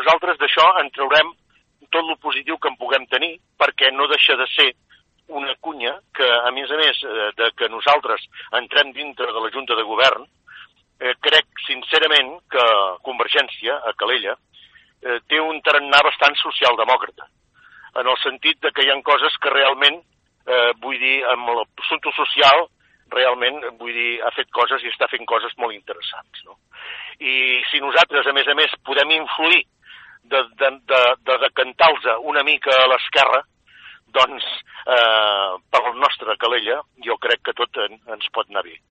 nosaltres d'això en traurem tot el positiu que en puguem tenir, perquè no deixa de ser una cunya que, a més de que nosaltres entrem dintre de la Junta de Govern, crec sincerament que Convergència, a Calella, té un tarannà bastant socialdemòcrata, en el sentit de que hi ha coses que realment, vull dir, amb l'assumpte social, realment, vull dir, ha fet coses i està fent coses molt interessants, no? I si nosaltres, a més, podem influir de decantar-los una mica a l'esquerra, doncs, per la nostra Calella, jo crec que tot ens pot anar bé.